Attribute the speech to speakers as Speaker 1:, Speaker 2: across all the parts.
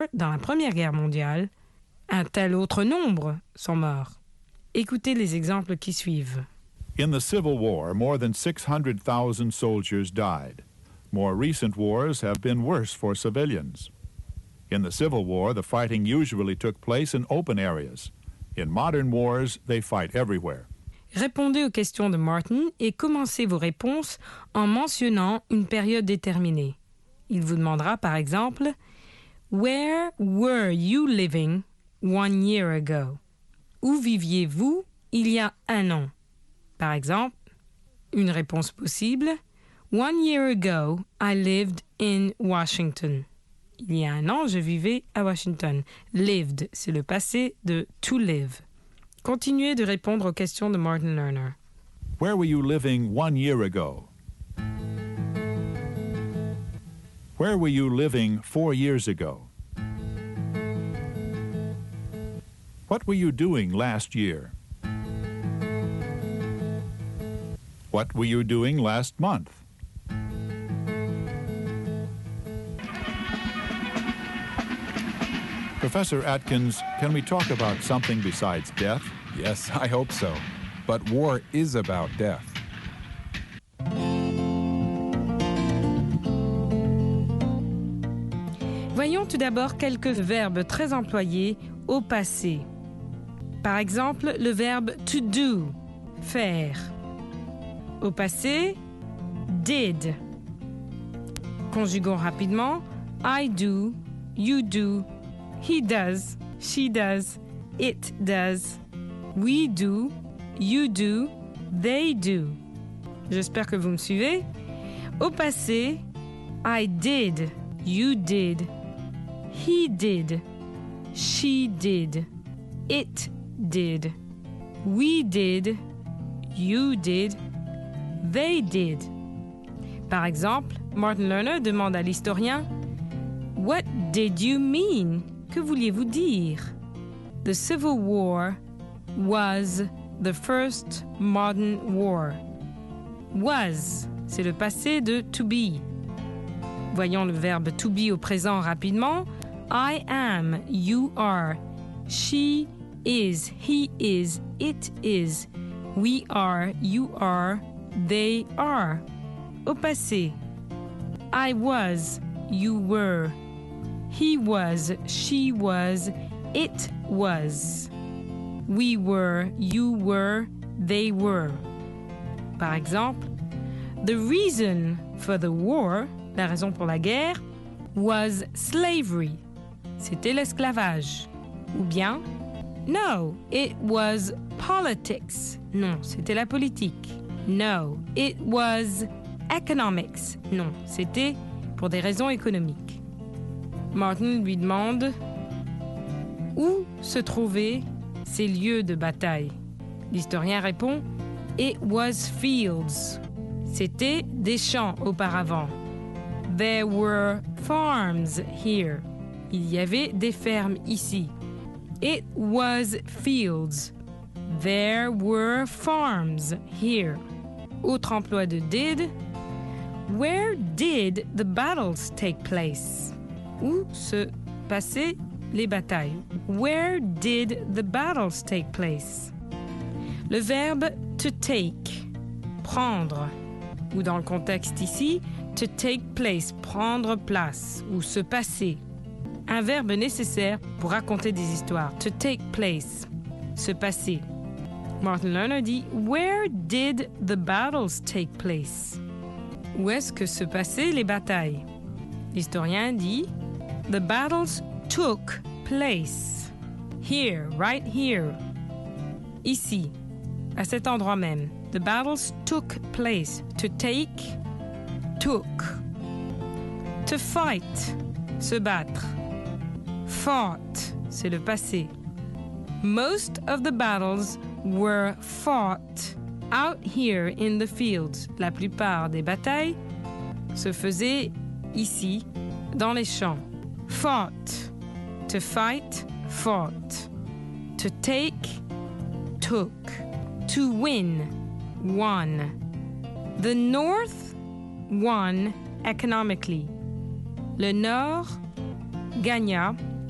Speaker 1: dans la Première Guerre mondiale, un tel autre nombre sont morts. Écoutez les exemples qui suivent.
Speaker 2: In the Civil War, more than 600,000 soldiers died. More recent wars have been worse for civilians. In the Civil War, the fighting usually took place in open areas. In modern wars, they fight everywhere.
Speaker 1: Répondez aux questions de Martin et commencez vos réponses en mentionnant une période déterminée. Il vous demandera par exemple « Where were you living 1 year ago » Où viviez-vous il y a 1 an? Par exemple, une réponse possible « 1 year ago, I lived in Washington » Il y a 1 an, je vivais à Washington. Lived, c'est le passé de to live. Continuez de répondre aux questions de Martin Lerner.
Speaker 2: Where were you living 1 year ago? Where were you living 4 years ago? What were you doing last year? What were you doing last month? Professor Atkins, can we talk about something besides death?
Speaker 3: Yes, I hope so. But war is about death.
Speaker 1: Voyons tout d'abord quelques verbes très employés au passé. Par exemple, le verbe to do, faire. Au passé, did. Conjuguons rapidement. I do, you do, he does, she does, it does, we do, you do, they do. J'espère que vous me suivez. Au passé, I did, you did, he did, she did, it did, we did, you did, they did. Par exemple, Martin Lerner demande à l'historien « What did you mean ?» Que vouliez-vous dire? The Civil War was the first modern war. Was, c'est le passé de to be. Voyons le verbe to be au présent rapidement. I am, you are. She is, he is, it is. We are, you are, they are. Au passé. I was, you were. He was, she was, it was. We were, you were, they were. Par exemple, the reason for the war, la raison pour la guerre, was slavery. C'était l'esclavage. Ou bien, no, it was politics. Non, c'était la politique. No, it was economics. Non, c'était pour des raisons économiques. Martin lui demande où se trouvaient ces lieux de bataille. L'historien répond « It was fields ». C'était des champs auparavant. « There were farms here ». Il y avait des fermes ici. « It was fields ». « There were farms here ». Autre emploi de did. « Where did the battles take place » Où se passaient les batailles? Where did the battles take place? Le verbe to take, prendre, ou dans le contexte ici, to take place, prendre place, ou se passer. Un verbe nécessaire pour raconter des histoires. To take place, se passer. Martin Lerner dit « Where did the battles take place » Où est-ce que se passaient les batailles? L'historien dit « The battles took place. Here, right here. » Ici, à cet endroit même. The battles took place. To take, took. To fight, se battre. Fought, c'est le passé. Most of the battles were fought out here in the fields. La plupart des batailles se faisaient ici, dans les champs. Fought, to fight, fought. To take, took. To win, won. The North won economically. Le Nord gagna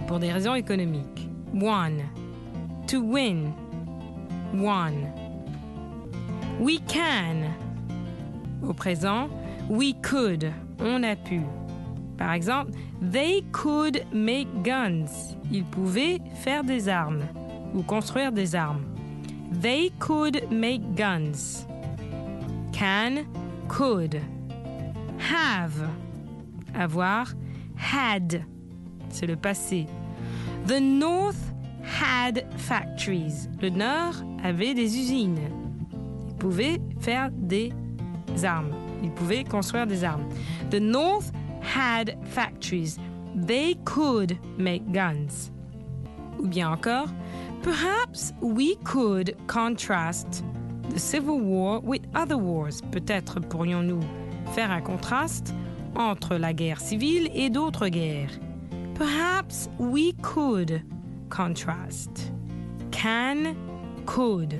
Speaker 1: pour des raisons économiques. Won. To win. Won. We can. Au présent, we could. On a pu. Par exemple, they could make guns. Ils pouvaient faire des armes ou construire des armes. They could make guns. Can, could. Have. Avoir, had. C'est le passé. The North had factories. Le Nord avait des usines. Ils pouvaient faire des armes. Ils pouvaient construire des armes. The North had factories. They could make guns. Ou bien encore, perhaps we could contrast the Civil War with other wars. Peut-être pourrions-nous faire un contraste entre la guerre civile et d'autres guerres. Perhaps we could contrast. Can, could.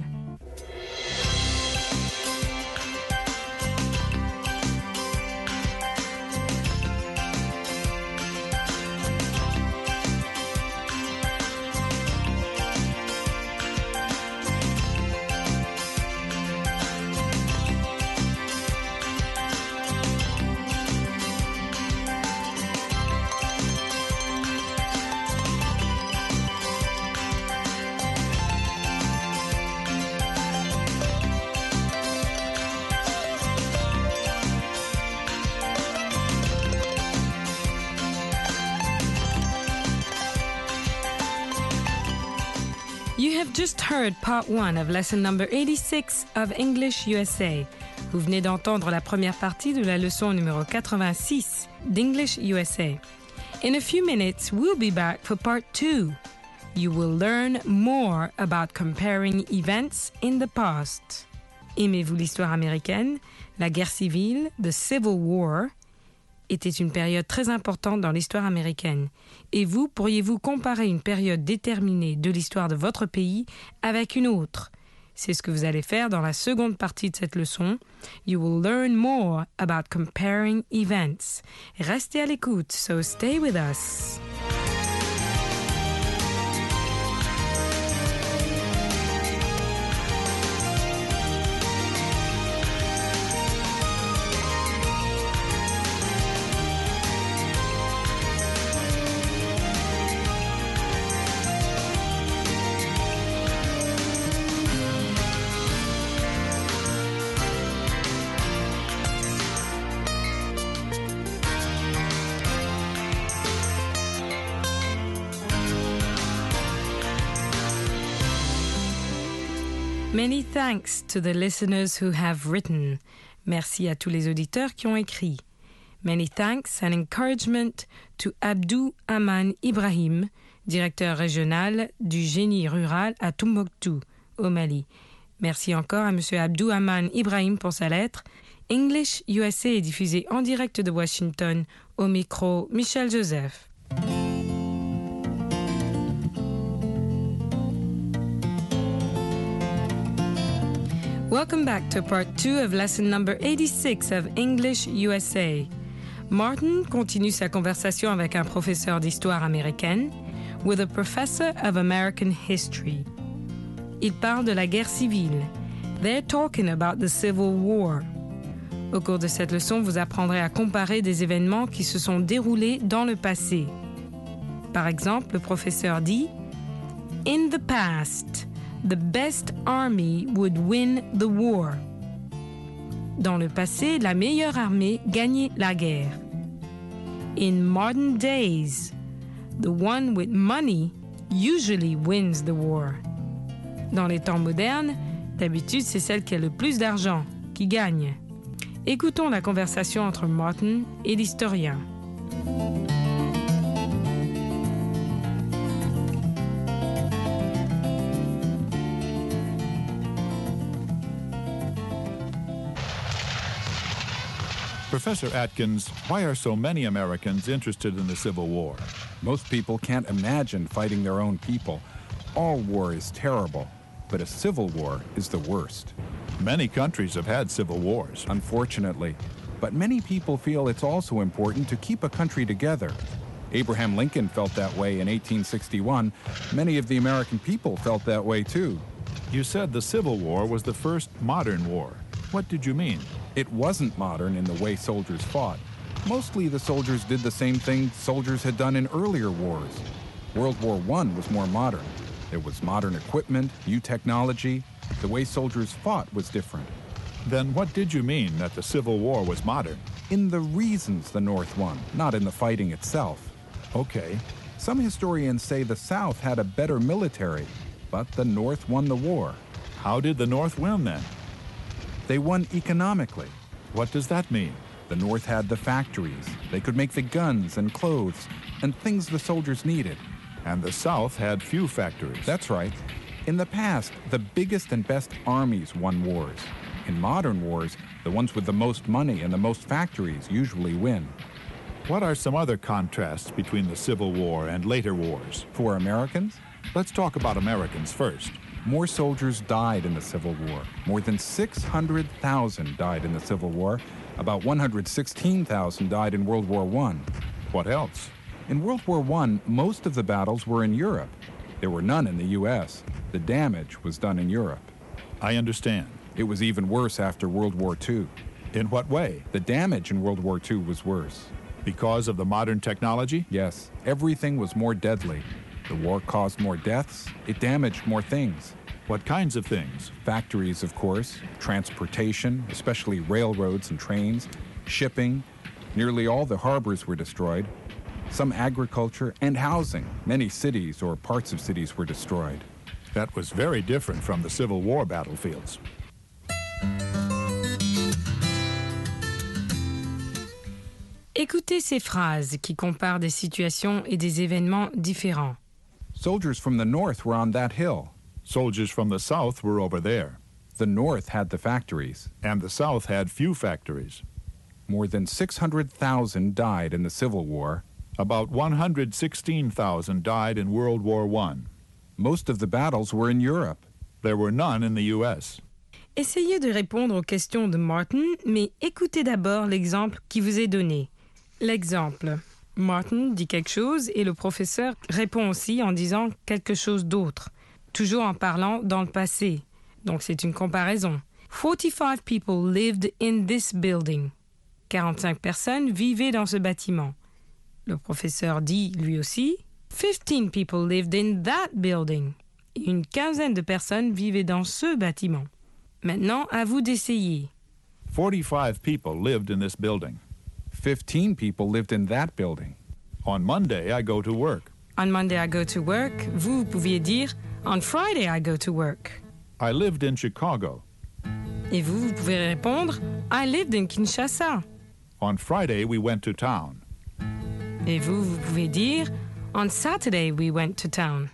Speaker 1: You have just heard part 1 of lesson number 86 of English USA. Vous venez d'entendre la première partie de la leçon numéro 86 d'English USA. In a few minutes, we'll be back for part 2. You will learn more about comparing events in the past. Aimez-vous l'histoire américaine? La guerre civile, the Civil War, était une période très importante dans l'histoire américaine. Et vous, pourriez-vous comparer une période déterminée de l'histoire de votre pays avec une autre? C'est ce que vous allez faire dans la seconde partie de cette leçon. You will learn more about comparing events. Restez à l'écoute, so stay with us. Many thanks to the listeners who have written. Merci à tous les auditeurs qui ont écrit. Many thanks and encouragement to Abdou Aman Ibrahim, directeur régional du génie rural à Tombouctou, au Mali. Merci encore à M. Abdou Aman Ibrahim pour sa lettre. English USA est diffusé en direct de Washington, au micro Michel Joseph. Welcome back to part 2 of lesson number 86 of English USA. Martin continue sa conversation avec un professeur d'histoire américaine, with a professor of American history. Il parle de la guerre civile. They're talking about the Civil War. Au cours de cette leçon, vous apprendrez à comparer des événements qui se sont déroulés dans le passé. Par exemple, le professeur dit « In the past, the best army would win the war. » Dans le passé, la meilleure armée gagnait la guerre. In modern days, the one with money usually wins the war. Dans les temps modernes, d'habitude, c'est celle qui a le plus d'argent qui gagne. Écoutons la conversation entre Martin et l'historien.
Speaker 2: Professor Atkins, why are so many Americans interested in the Civil War?
Speaker 3: Most people can't imagine fighting their own people. All war is terrible, but a civil war is the worst.
Speaker 2: Many countries have had civil wars.
Speaker 3: Unfortunately, but many people feel it's also important to keep a country together. Abraham Lincoln felt that way in 1861. Many of the American people felt that way too.
Speaker 2: You said the Civil War was the first modern war. What did you mean?
Speaker 3: It wasn't modern in the way soldiers fought. Mostly the soldiers did the same thing soldiers had done in earlier wars. World War I was more modern. There was modern equipment, new technology. The way soldiers fought was different.
Speaker 2: Then what did you mean that the Civil War was modern?
Speaker 3: In the reasons the North won, not in the fighting itself.
Speaker 2: Okay.
Speaker 3: Some historians say the South had a better military, but the North won the war.
Speaker 2: How did the North win then?
Speaker 3: They won economically.
Speaker 2: What does that mean?
Speaker 3: The North had the factories. They could make the guns and clothes and things the soldiers needed.
Speaker 2: And the South had few factories.
Speaker 3: That's right. In the past, the biggest and best armies won wars. In modern wars, the ones with the most money and the most factories usually win.
Speaker 2: What are some other contrasts between the Civil War and later wars?
Speaker 3: For Americans,
Speaker 2: Let's talk about Americans first.
Speaker 3: more soldiers died in the Civil War. More than 600,000 died in the Civil War. About 116,000 died in World War I.
Speaker 2: What else?
Speaker 3: In World War I, most of the battles were in Europe. There were none in the U.S. The damage was done in Europe.
Speaker 2: I understand.
Speaker 3: It was even worse after World War II.
Speaker 2: In what way?
Speaker 3: The damage in World War II was worse.
Speaker 2: Because of the modern technology?
Speaker 3: Yes, everything was more deadly. The war caused more deaths. It damaged more things.
Speaker 2: What kinds of things?
Speaker 3: Factories, of course, transportation, especially railroads and trains, shipping. Nearly all the harbors were destroyed. Some agriculture and housing. Many cities or parts of cities were destroyed.
Speaker 2: That was very different from the Civil War battlefields.
Speaker 1: Écoutez ces phrases qui comparent des situations et des événements différents.
Speaker 3: Soldiers from the north were on that hill.
Speaker 2: Soldiers from the South were over there,
Speaker 3: The north had the factories.
Speaker 2: and the South had few factories.
Speaker 3: More than 600,000 died in the Civil War.
Speaker 2: About 116,000 died in World War I.
Speaker 3: Most of the battles were in Europe.
Speaker 2: There were none in the U.S.
Speaker 1: Essayez de répondre aux questions de Martin, mais écoutez d'abord l'exemple qui vous est donné. L'exemple. Martin dit quelque chose et le professeur répond aussi en disant quelque chose d'autre, toujours en parlant dans le passé. Donc c'est une comparaison. 45 people lived in this building. 45 personnes vivaient dans ce bâtiment. Le professeur dit lui aussi 15 people lived in that building. Une quinzaine de personnes vivaient dans ce bâtiment. Maintenant, à vous d'essayer.
Speaker 2: 45 people lived in this building.
Speaker 3: 15 people lived in that building.
Speaker 2: On Monday, I go to work.
Speaker 1: On Monday I go to work. Vous pouviez dire On Friday I go to work.
Speaker 2: I lived in Chicago.
Speaker 1: Et vous pouvez répondre I lived in Kinshasa.
Speaker 2: On Friday, we went to town.
Speaker 1: Et vous pouvez dire On Saturday we went to town.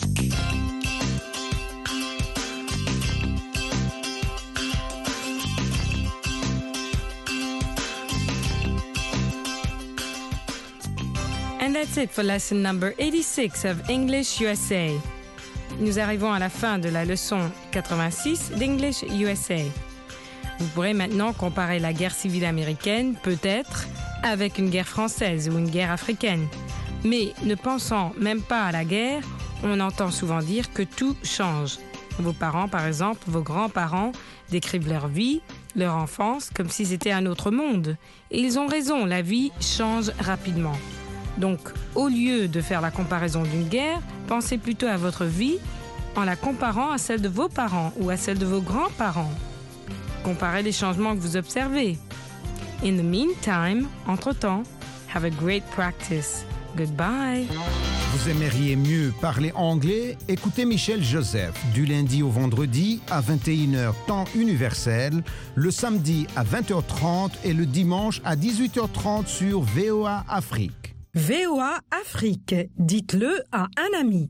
Speaker 1: And that's it for lesson number 86 of English USA. Nous arrivons à la fin de la leçon 86 d'English USA. Vous pourrez maintenant comparer la guerre civile américaine, peut-être, avec une guerre française ou une guerre africaine. Mais ne pensant même pas à la guerre, on entend souvent dire que tout change. Vos parents, par exemple, vos grands-parents, décrivent leur vie, leur enfance, comme si c'était un autre monde. Et ils ont raison, la vie change rapidement. Donc, au lieu de faire la comparaison d'une guerre, pensez plutôt à votre vie en la comparant à celle de vos parents ou à celle de vos grands-parents. Comparez les changements que vous observez. In the meantime, entre-temps, have a great practice. Goodbye.
Speaker 4: Vous aimeriez mieux parler anglais? Écoutez Michel Joseph du lundi au vendredi à 21h temps universel, le samedi à 20h30 et le dimanche à 18h30 sur VOA Afrique.
Speaker 5: VOA Afrique, dites-le à un ami.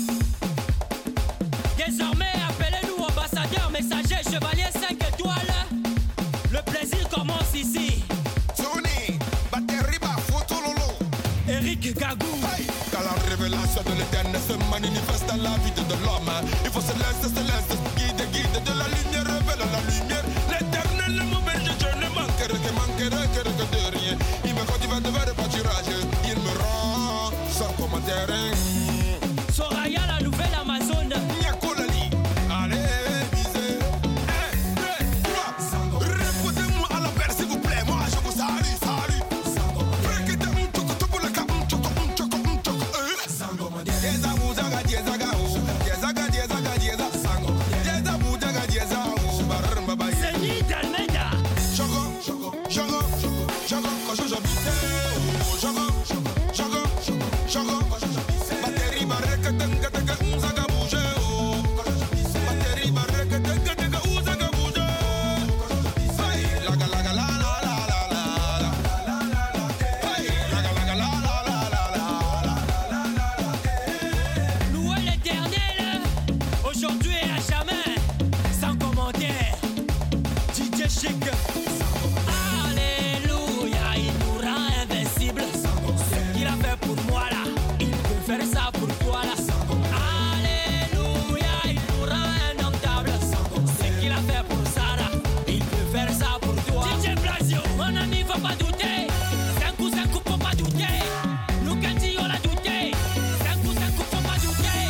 Speaker 6: Désormais, appelez-nous ambassadeur, messager, chevalier 5 étoiles. Le plaisir commence ici.
Speaker 7: Tony, Bateriba, Fotololo.
Speaker 6: Eric Gagou.
Speaker 7: Hey, car la révélation de l'éternel se manifeste dans la vie de l'homme. Il faut céleste, guide de la lumière, révèle la lumière. L'éternel ne m'auberge, je ne manquerai que de rien. Il me cultive de vers le pâturage, il me rend
Speaker 6: ça pour toi là. Alléluia, il nous rend indomptable. Ce qu'il a fait pour Sarah, il peut faire ça pour toi. DJ Blasio, mon ami, faut pas douter. C'est un coup, faut pas douter. Nous Kanti, on l'a douté. C'est un coup, faut pas douter.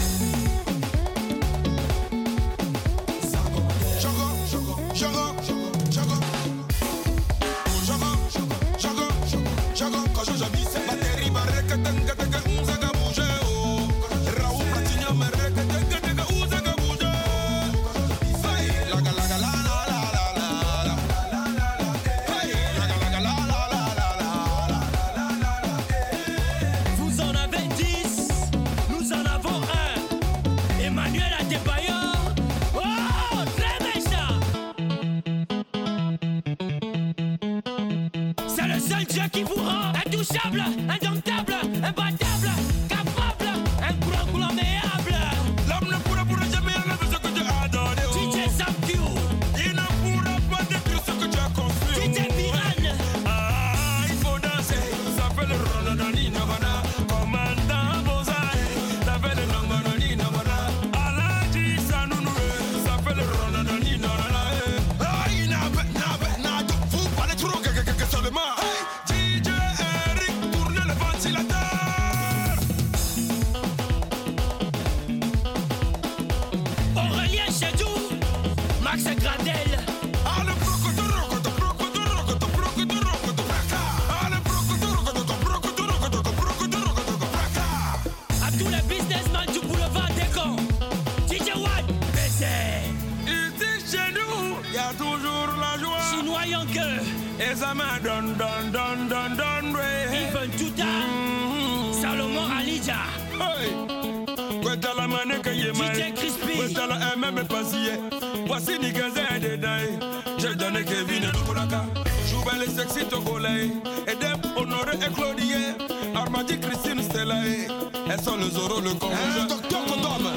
Speaker 6: Vous en avez 10, nous en avons un. Emmanuel Adebayor, oh, très méchant. C'est le seul Dieu qui vous rend intouchable, indomptable, imbattable, capable, incontournable.
Speaker 7: L'homme ne pourra jamais enlever ce que Dieu a donné.
Speaker 6: DJ Sampiu,
Speaker 7: Il ne pourra pas détruire ce que tu as construit.
Speaker 6: DJ Piran,
Speaker 7: Ah, il faut danser. Ça fait le ronononi nabana. Commandant Bozaï. Ça fait le nongononi nabana. Alaji Sanounoue. Ça fait le ronononi nabana. Ah, il n'a pas. Vous parlez trop que seulement. Hey, DJ Eric, tournez le ventilateur.
Speaker 6: Aurélien Chedou, Max Gradel,
Speaker 7: Ah, le brocoto, braca. Ah, le brocoto, braca.
Speaker 6: à tous les businessmen du boulevard des cons. DJ Watt, BC,
Speaker 7: Ici chez nous, y a toujours la joie.
Speaker 6: Chinois Yonke,
Speaker 7: Et ça m'a don, ouais.
Speaker 6: Yvan Touta, Salomon Alidja,
Speaker 7: Hey, kweta la mane que yé
Speaker 6: DJ Crispy,
Speaker 7: kweta la même pasiye. Voici ni gazin de dai. J'ai donné Kevin et Lukulaka. Joubel et sexy togolais. Edem, Honoré et Claudie. Armadi, Christine, Stella. Elles sont le Zoro, le Congo. Docteur Condom.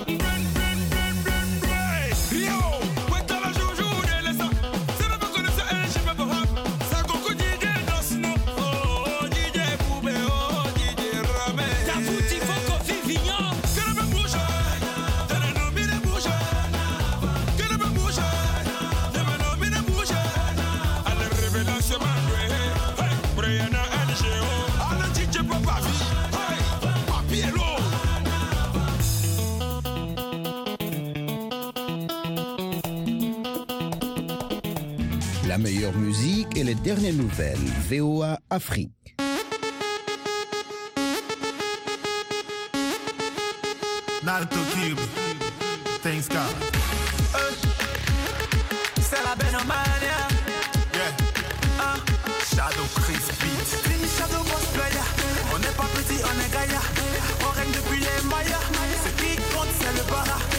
Speaker 7: Rio, kweta la joujou de l'essa. C'est le peu connaisseur et je vais bohap. Ça coco DJ Dosno. Oh, DJ Poubé, oh, DJ Ramé.
Speaker 6: Tavuti Foko Vivignon,
Speaker 7: Que ne me bouge, que ne nous mine bouge, que ne me bouge, ne me nous mine bouge. À la révélation, hey, Brianna NGO, à la DJ Papa Vie, hey, Papiello.
Speaker 4: La meilleure musique et les dernières nouvelles. VOA Afrique.
Speaker 8: Naruto Cube. Thanks God.
Speaker 9: C'est la Benomania.
Speaker 8: Yeah. Shadow Chris Beat.
Speaker 9: Fini Shadow Boss Player. On n'est pas petit, on est gaillard. On règne depuis les Mayas. Ce qui compte, c'est le bara.